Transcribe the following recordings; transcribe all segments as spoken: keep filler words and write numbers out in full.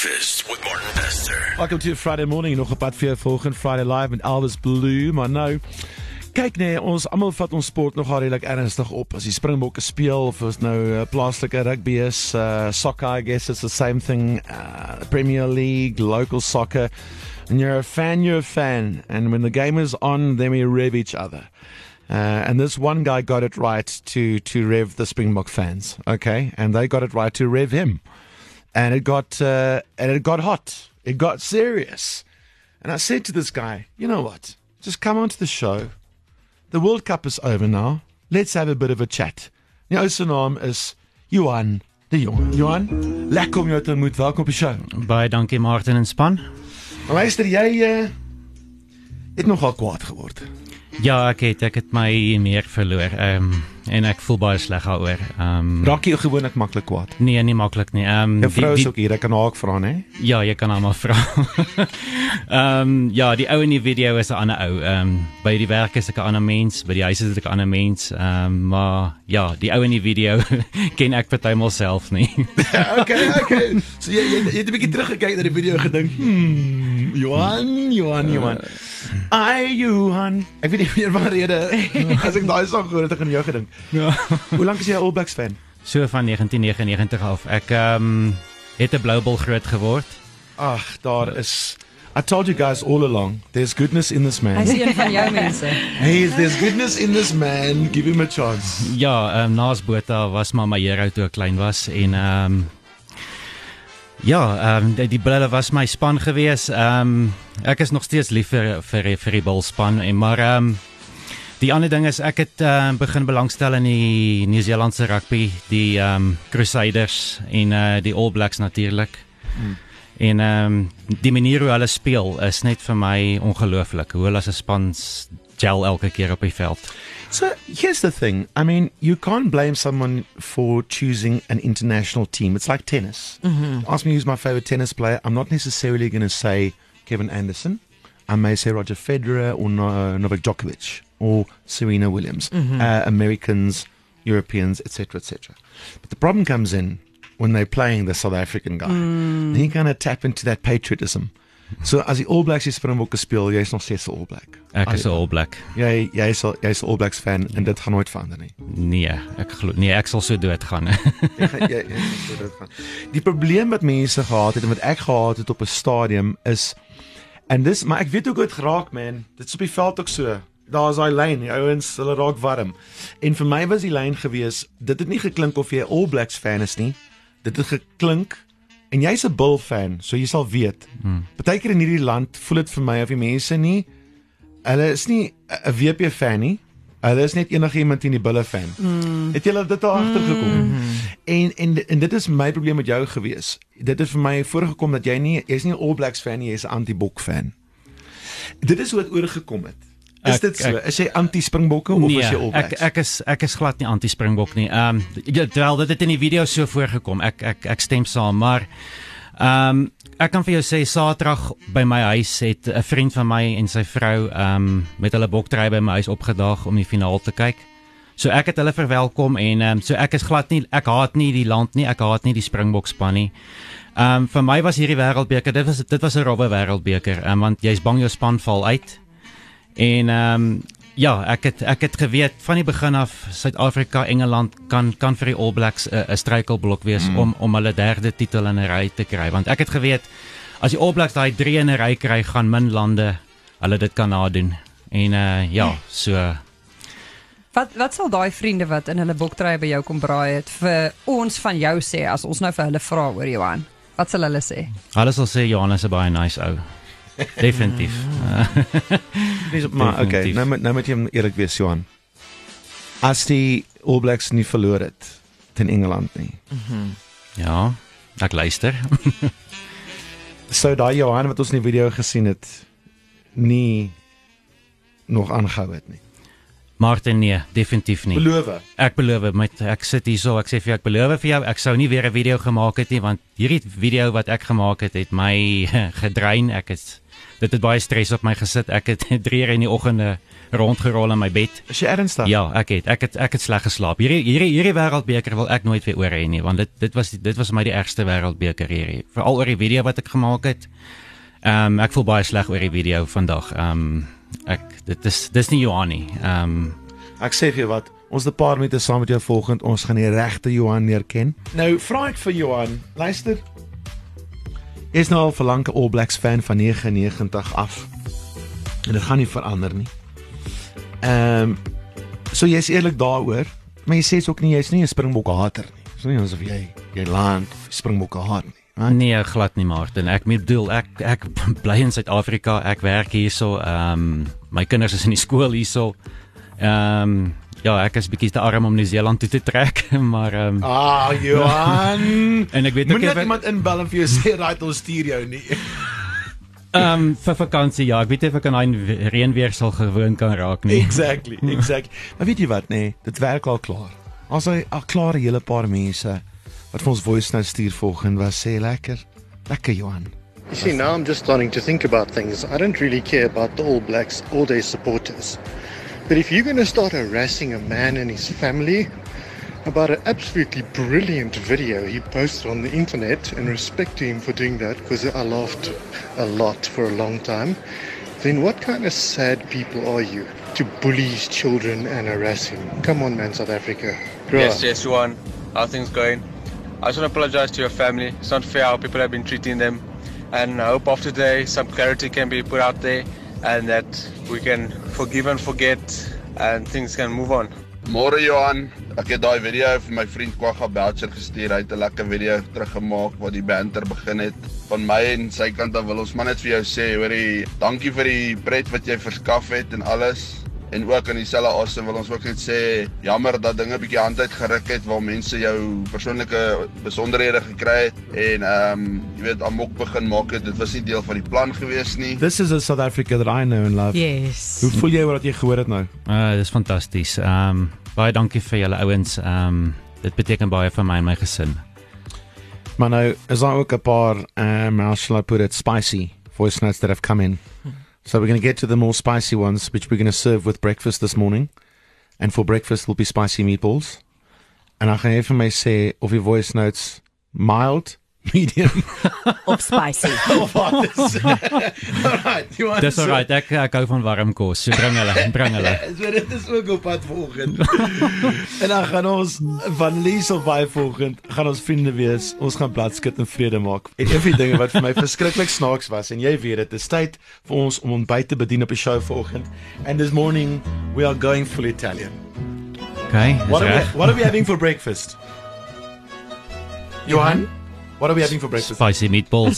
Breakfast with Martin Bester. Welcome to Friday morning, nog op pad vir jou volgende Friday Live met Elvis Blue, maar nou, kyk nee, ons almal vat ons sport nogal redelik ernstig op, as die Springbokke speel, of as nou uh, plaaslike rugby is, uh, soccer, I guess it's the same thing, uh, Premier League, local soccer, and you're a fan, you're a fan, and when the game is on, then we rev each other. Uh, and this one guy got it right to, to rev the Springbok fans, okay, and they got it right to rev him. And it got uh, and it got hot. It got serious. And I said to this guy, you know what? Just come onto the show. The World Cup is over now. Let's have a bit of a chat. Jou se naam is Johan de Jong. Johan, lekker om jou te ontmoet. Welkom op die show. Baie dankie Martin en span. Maar luister, jy uh, het nogal kwaad geword. Ja, ek het ek het my meer verloor. Ehm um, en ek voel baie sleg daaroor. Ehm um, Raak jy gewoonlik maklik kwaad? Nee, nie maklik nie. Ehm um, jou vrou is ook hier, ek kan haar ook vra, né? Ja, jy kan haar maar vra. Ehm um, ja, die ou in die video is 'n ander ou. Ehm um, by die werk is ek 'n ander mens, by die huis is ek 'n ander mens. Ehm um, maar ja, die ou in die video ken ek partymal self nie. okay, okay. So jy jy, jy het 'n bietjie teruggekyk na die video en gedink, hmm, Johan, Johan, Johan. Ai, Johan. Ek weet nie meer van rede as ek daai sang hoor het ek aan jou gedink. Ja. Hoe lank is jy 'n All Blacks fan? So van negentien negenennegentig af. Ek ehm um, het 'n blou bil groot geword. Ag, daar is I told you guys all along, there's goodness in this man. Hy is een van jou mense. Hey, there's goodness in this man. Give him a chance. Ja, ehm um, naas Botha was maar my hero toe ek klein was en ehm um, ja, ehm um, die, die Bulle was my span gewees. Ehm um, ek is nog steeds lief vir vir vir die Bulspan en maar ehm um, die ander ding is ek het uh, begin belangstel in die Nieu-Seelandse rugby, die um, Crusaders en uh, die All Blacks natuurlik. Hmm. En um, die manier hoe hulle speel is net vir my ongelooflik. Hoe hulle as 'n span gel elke keer op die veld. So here's the thing. I mean, you can't blame someone for choosing an international team. It's like tennis. Mm-hmm. Ask me who's my favorite tennis player. I'm not necessarily going to say Kevin Anderson. I may say Roger Federer or no, Novak Djokovic or Serena Williams, mm-hmm. uh, Americans, Europeans, et cetera, et cetera. But the problem comes in when they're playing the South African guy. Mm. Then you kind of tap into that patriotism. So as die All Blacks die Springbokke speel, jy is nog steeds 'n All Black. Ek is 'n All Black. Jy jy is jy is 'n All Blacks fan en dit gaan nooit verander nie. Nee, ek glo nee, ek sal so dood gaan. jy, jy, jy, jy so dood gaan. Die probleem wat mense gehad het en wat ek gehad het op 'n stadium is en dis maar ek weet ook hoe dit geraak man. Dit's op die veld ook so. Daar's daai lyn, die ouens, hulle raak warm. En vir my was die lyn gewees, dit het nie geklink of jy 'n All Blacks fan is nie. Dit het geklink en jy's 'n Bull fan, so jy sal weet. Hmm. Partykeer in hierdie land voel dit vir my of die mense nie hulle is nie 'n W P fan nie. Hulle is net enige iemand in die Bulle fan. Mm. Het julle dit al agtergekom? Mm. En en en dit is my probleem met jou gewees. Dit het vir my voorgekom dat jy nie jy's nie 'n All Blacks fan nie, jy's 'n anti-Bok fan. Dit is hoe dit oorgekom het. Is ek, dit so? Ek, is jy anti-Springbokke of nee, is jy All Blacks? Ek ek is ek is glad nie anti-Springbok nie. Ehm um, terwyl dit het in die video so voorgekom. Ek ek ek stem saam, maar ehm um, ek kan vir jou sê Saterdag by my huis het 'n vriend van my en sy vrou ehm um, met hulle boktrei by my huis opgedaag om die finaal te kyk. So ek het hulle verwelkom en ehm um, so ek is glad nie ek haat nie die land nie, ek haat nie die Springbok span nie. Ehm um, vir my was hierdie wêreldbeker, dit was dit was 'n robbe wêreldbeker, um, want jy's bang jou span val uit. En ehm um, ja, ek het ek het geweet van die begin af Suid-Afrika, Engeland kan kan vir die All Blacks 'n uh, struikelblok wees mm. om om hulle derde titel in 'n ry te kry, want ek het geweet as die All Blacks daai drie in 'n ry kry, gaan min lande hulle dit kan nadoen. En uh, ja, so Wat wat sal daai vriende wat in hulle boktrye by jou kom braai het vir ons van jou sê as ons nou vir hulle vra oor Johan? Wat sal hulle sê? Hulle sal sê Johan is 'n baie nice ou. Definitief. Dis maar okay, nou moet nou moet jy eerlik wees Johan. As die All Blacks nie verloor het teen Engeland nie. Mm-hmm. Ja, ek luister. So daai Johan wat ons in die video gesien het nie nog aangehou het nie. Martin, nee, definitief nie. Beloof. Ek beloof, met ek sit hier so, ek sê vir jou, ek beloof vir jou, ek sou nie weer 'n video gemaak het nie, want hierdie video wat ek gemaak het, het my gedrein, ek is dit het baie stres op my gesit. Ek het drie uur in die oggende rondgerol in my bed. Is jy ernstig? Ja, ek het ek het ek het sleg geslaap. Hierdie hierdie hierdie wêreldbeker wil ek nooit weer oor hê nie, want dit dit was dit was vir my die ergste wêreldbeker hierdie. Veral oor die video wat ek gemaak het. Ehm um, ek voel baie sleg oor die video vandag. Ehm um, ek dit is dis nie Johan nie. Ehm um, Ek sê vir jou wat, ons het 'n paar minute saam met jou volgend, ons gaan die regte Johan neerken. Nou, vra ek vir Johan, luister. Jy is nou al vir lank 'n All Blacks fan van negenennegentig af. En dit gaan nie verander nie. Ehm, um, so jy's eerlik daaroor, maar jy sê ook nie jy's nie 'n Springbok hater nie. Dis nie asof jy jy land of Springbokke haat nie. Right? Nee, glad nie, Martin. Ek bedoel ek ek bly in Suid-Afrika, ek werk hierso, ehm um, my kinders is in die skool hierso. Ehm um, ja, ek is bietjie te arm om Nieu-Seeland toe te trek, maar ehm um, Ah, Johan. en ek weet ook Moet net ek- iemand inbel en vir jou sê right ons stuur jou nie. ehm um, vir vakansie, ja, ek weet nie of ek aan daai reënweer sal gewoon kan raak nie. Exactly, exactly. Maar weet jy wat, nee, dit werk al klaar. As hy al klaar 'n hele paar mense wat vir ons voice note stuur volgende was sê lekker. Lekker Johan. You see, now I'm just starting to think about things. I don't really care about the All Blacks or their supporters. But if you're going to start harassing a man and his family about an absolutely brilliant video he posted on the internet, and respect to him for doing that because I laughed a lot for a long time, then what kind of sad people are you to bully his children and harass him? Come on, man, South Africa. Grow Yes, up. yes, Juan. How are things going? I just want to apologize to your family. It's not fair how people have been treating them. And I hope after today some clarity can be put out there and that we can forgive and forget and things can move on. Môre Johan, ek het daai video vir my vriend Kwagga Belcher gestuur. Hy het 'n lekker video teruggemaak waar die banter begin het. Van my en sy kant af wil ons maar net vir jou sê, hoorie, dankie vir die pret wat jy verskaf het en alles. En ook aan dieselfde asem wil ons ook net sê, jammer dat dinge bietjie hand uit geruk het waar mense jou persoonlike besonderhede gekry het en ehm um, jy weet amok begin maak het. Dit was nie deel van die plan gewees nie. This is a South Africa that I know and love. Yes. Hoe voel jy oor wat jy gehoor het nou? Uh, dis fantasties. Ehm um, baie dankie vir julle ouens. Ehm um, dit beteken baie vir my en my gesin. Maar nou is daar ook 'n paar um, how shall I put it, spicy voice notes that have come in. So we're going to get to the more spicy ones, which we're going to serve with breakfast this morning. And for breakfast will be spicy meatballs. En dan gaan jy vir my sê of die voice notes mild, medium Of spicy. of hot is. Alright, you want Dis alright, ek ek hou van warm kos. So bring hulle, bring hulle. So dit is ook op pad volgend. En dan gaan ons van Lies op by volgend, gaan ons vriende wees. Ons gaan bladskit en vrede maak. En een van die dinge wat vir my verskriklik snaaks was en jy weet dit, is tyd vir ons om ontbyt te bedien op die show volgend. And this morning we are going full Italian. Okay, What dis are we, reg. what are we having for breakfast? Johan, what are we having for breakfast? Spicy meatballs.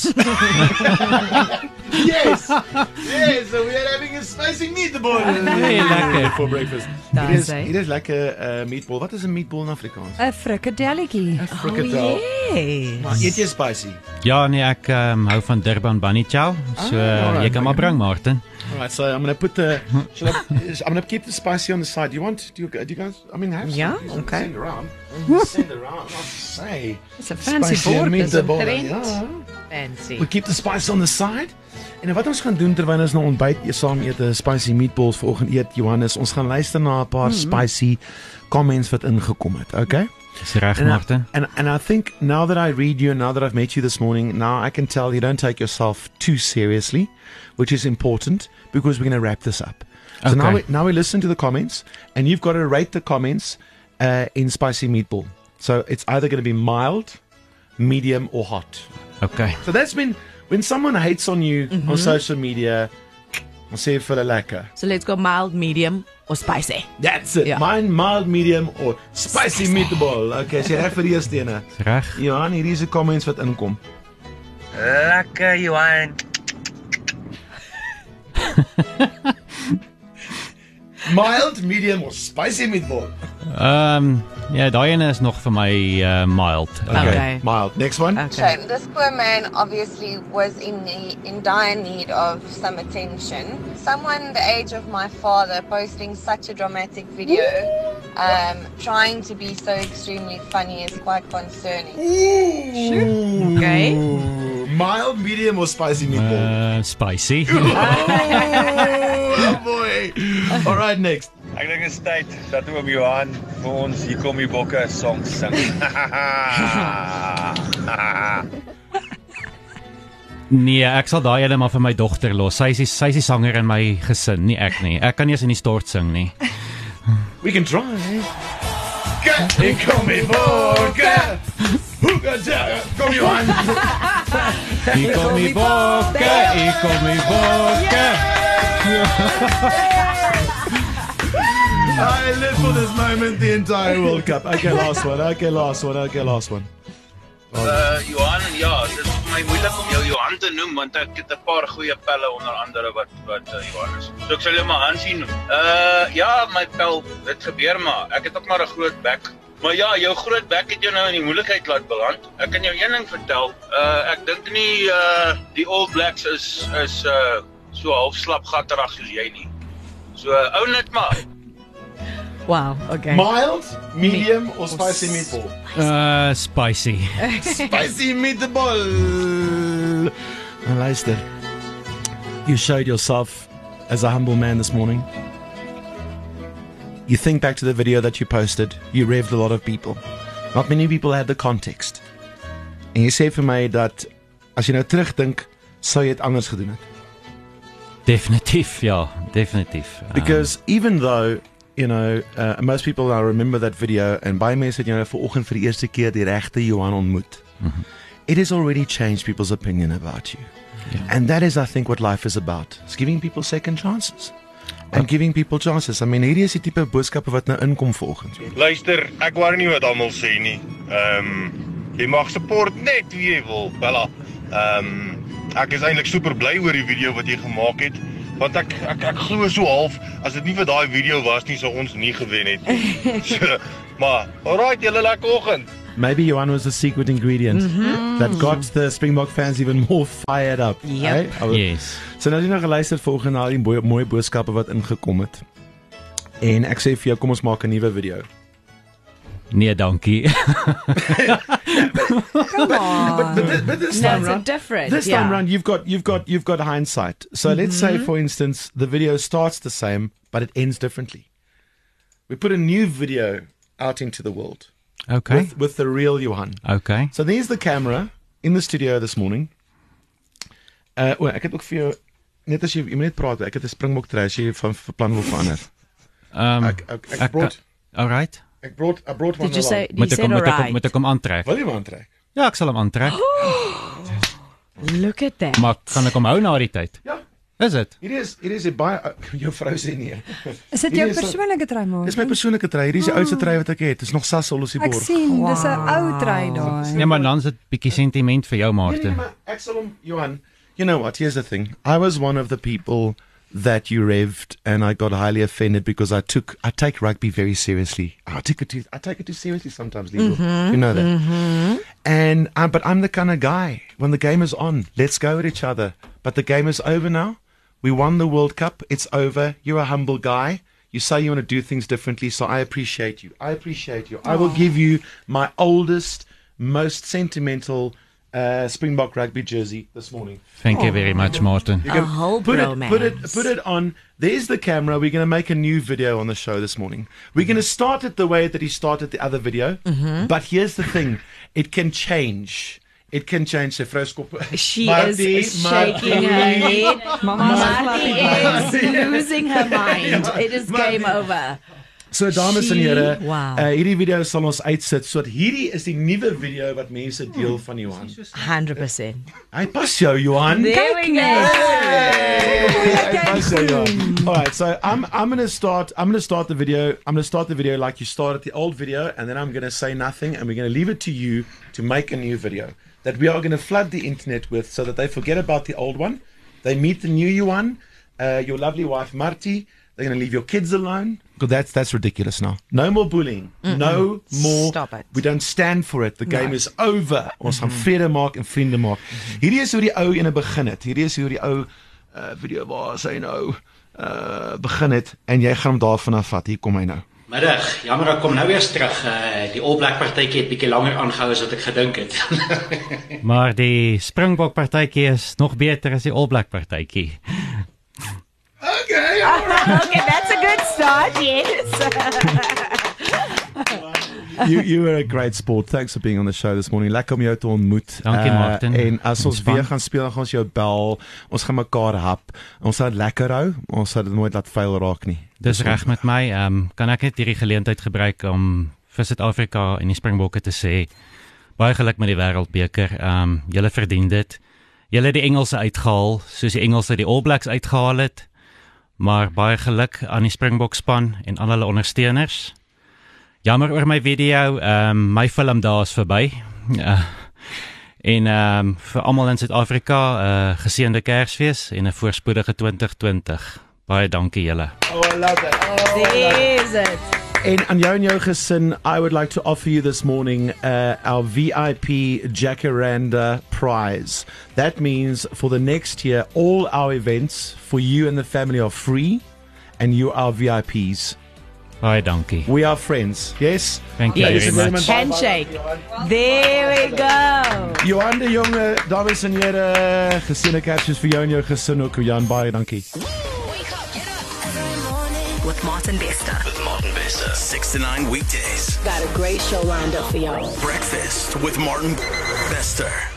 Yes, yes. So we are having a spicy meatball. Hey, lekker. For breakfast. Daar Hier is is hy. hier is lekker uh, meatball. Wat is 'n meatball in Afrikaans? 'n frikadelletjie. Frikadel. Yes. Maar eet jy spicy? Ja, nee, ek um, hou van Durban Bunny Chow. So Ah, uh, alright, jy kan maar okay. bring, Martin. All right, so I'm going to put the. Shall I, is- I'm going to keep the spicy on the side. Do you want? Do you, do you guys? I mean, have some. Yeah, You can okay. Send around. Send around. I'll say. It's a fancy Spicy board. Dis meatball. omtrent. Ja. Fancy. We keep the spice on the side. En wat ons gaan doen terwyl ons nou ontbyt eet saam eet, uh, spicy meatballs vanoggend eet, Johannes, ons gaan luister na 'n paar spicy comments wat ingekom het, okay? Dis reg, And I, Martin. and, and I think now that I read you and now that I've met you this morning, now I can tell you don't take yourself too seriously, which is important because we're going to wrap this up. So now, we, Okay. now we listen to the comments and you've got to rate the comments uh, in spicy meatball. So it's either going to be mild, medium or hot. Okay. So that's been, when someone hates on you on social media, I'll say for the lekker. So let's go mild, medium, or spicy. That's it. Ja. Mine mild, medium or spicy, Spicy. meatball. Okay, so reg vir die eerste ene. Dis reg. Johan, hier is 'n comments wat inkom. Lekker, Johan. Mild, medium or spicy meatball. Ehm um, ja, daai ene is nog vir my uh, mild. Okay. Mild. Next one. Okay. Shame. This poor man obviously was in need, in dire need of some attention. Someone the age of my father posting such a dramatic video, um, trying to be so extremely funny is quite concerning. Okay. Ooh, Mild, medium or spicy meatball? Uh, spicy. Oh boy. All right, next. Ek dink dit is tyd dat oom Johan vir ons Hier kom die bokke song sing. Nee, ek sal daai ene maar vir my dogter los. Sy is die, sy is die sanger in my gesin, nie ek nie. Ek kan nie eens in die stort sing nie. We can try. Hier kom die bokke. Kom Johan. Hier kom die bokke, hier kom die bokke. I live for this moment the entire World Cup. Okay, last one. Okay, last one. Okay, last one. Uh, Johan, ja, dit is vir my moeilik om jou Johan te noem, want ek het 'n paar goeie pelle onder andere wat wat uh, Johan is. So ek sal jou maar Hansie noem. Uh, ja, my pel, dit gebeur maar. Ek het ook maar 'n groot bek. Maar ja, jou groot bek het jou nou in die moeilikheid laat beland. Ek kan jou een ding vertel. Uh, ek dink nie uh, die All Blacks is is uh, so half slap gatterig soos jy nie. So uh, ou net maar. Wow, okay. Mild, medium or spicy meatball? Uh, spicy. Spicy meatball. Nou luister. You showed yourself as a humble man this morning. You think back to the video that you posted. You revved a lot of people. Not many people had the context. En jy sê vir my dat as jy nou terugdink, sou jy dit anders gedoen het. Definitief, ja, definitief. Um, Because even though you know, uh, most people now remember that video and baie mense het jy nou vanoggend vir die eerste keer die regte Johan ontmoet. Mm-hmm. It has already changed people's opinion about you. Yeah. And that is, I think, what life is about. It's giving people second chances. And uh, giving people chances. I mean, hierdie is die tipe boodskappe wat nou inkom vanoggend. Luister, ek wou nie wat almal sê nie. Ehm um, jy mag support net wie jy wil. Bella. Ehm um, ek is eintlik super bly oor die video wat jy gemaak het. Want ek ek ek glo so half as dit nie vir daai video was nie sou ons nie gewen het nie. So, maar alright, julle lekker oggend. Maybe Johan was the secret ingredient Mm-hmm. that got the Springbok fans even more fired up. Yep. Right? Yes. So nou het jy nog geluister volgens al die mooi, mooi boodskappe wat ingekom het. En ek sê vir jou, kom ons maak 'n nuwe video. Nee, dankie. Come on. But, but, but this No, time it's round, different. this yeah. time round, you've got you've got you've got hindsight. So let's say, for instance, the video starts the same, but it ends differently. We put a new video out into the world Okay. with with the real Johan. Okay. So there's the camera in the studio this morning. Uh, well, ek het ook vir jou net as jy jy moet net praat, ek het 'n Springbok trui as jy van van plan wil verander. Um, Ek ek ek brought all right. ek brought I brought one Did you along. say, you Moet ek said hom moet ek hom- alright? moet ek hom aantrek? Wil jy hom aantrek? Ja, ek sal hom aantrek. Look at that. Maar kan ek hom hou na die tyd? Ja. Is dit? Hier is hier is 'n baie uh, jou vrou sê nee. Is dit Hierdie jou is 'n- persoonlike trui maar? Dis my persoonlike trui. Hierdie is die oudste trui wat ek het. Dis nog Sasol op die Ek bord. sien, dis 'n ou trui daai. Nee, maar dan is dit bietjie sentiment vir jou, Nee, nee, Martin. maar ek sal hom Johan. You know what? Here's the thing. I was one of the people that you revved, and I got highly offended because I took I take rugby very seriously. I take it too I take it too seriously sometimes, Leo. Mm-hmm. You know that. And uh, but I'm the kind of guy when the game is on, let's go at each other. But the game is over now. We won the World Cup. It's over. You're a humble guy. You say you want to do things differently, so I appreciate you. I appreciate you. I will give you my oldest, most sentimental uh, Springbok rugby jersey this morning. Thank you very much, Martin. You can A whole put it, put it, bromance. put it on. There's the camera. We're going to make a new video on the show this morning. We're going to start it the way that he started the other video. But here's the thing: it can change. It can change. Sy vrou skop. She Martie, is shaking her Martie. head. Mama's Martie is losing her mind. It is game over. So dames en She- here, wow. uh, hierdie video sal ons uitsit sodat hierdie is die nuwe video wat mense deel van Johan. one hundred percent. Hy pas jou Johan. There we go. Hy pas jou Johan. All right, so I'm I'm going to start I'm going to start the video. I'm going to start the video like you started the old video, and then I'm going to say nothing, and we're going to leave it to you to make a new video that we are going to flood the internet with, so that they forget about the old one. They meet the new Johan, uh, your lovely wife Martie. They're going to leave your kids alone. Because that's that's ridiculous now. No more bullying. No more. Stop it. We don't stand for it. The game No. is over. Ons gaan vrede maak en vriende maak. Hierdie is hoe die ou ene begin het. Hierdie is hoe die ou uh, video waar sy nou uh, begin het en jy gaan hom daarvan af vat. Hier kom hy nou. Middag, jammer ek kom nou weer terug. Uh, die All Black partytjie het bietjie langer aangehou as wat ek gedink het. Maar die Springbok partytjie is nog beter as die All Black partytjie. Okay, okay, that's a good start, yes. You you were a great sport. Thanks for being on the show this morning. Lekker om jou te ontmoet. Dankie Martin. Uh, en as ons Ontspan. weer gaan speel, dan gaan ons jou bel. Ons gaan mekaar hap. Ons sal dit lekker hou. Ons sal dit nooit laat vuil raak nie. Dis reg met my. Ehm um, kan ek net hierdie geleentheid gebruik om vir Suid-Afrika en die Springbokke te sê baie geluk met die Wêreldbeker. Ehm um, julle verdien dit. Julle het die Engelse uitgehaal, soos die Engelse die All Blacks uitgehaal het. Maar baie geluk aan die Springbok span en aan hulle ondersteuners. Jammer oor my video, um, my film daar is verby. Uh, en um, vir almal in Suid-Afrika, uh, geseënde Kersfees en 'n voorspoedige twintig twintig. Baie dankie julle. Oh, I love it. Oh, There's it. En aan jou en jou gesin, I would like to offer you this morning uh, our V I P Jacaranda prize. That means for the next year, all our events for you and the family are free, and you are V I Ps. Baie dankie. We are friends, yes? Thank you Yes. very much. Handshake. There we go. Johan de Jonge, dames en here, geseënde Kersfees vir jou en jou gesin ook, Johan, baie dankie. With Martin Bester. With Martin Bester, six to nine weekdays. Got a great show lined up for y'all. Breakfast with Martin Bester.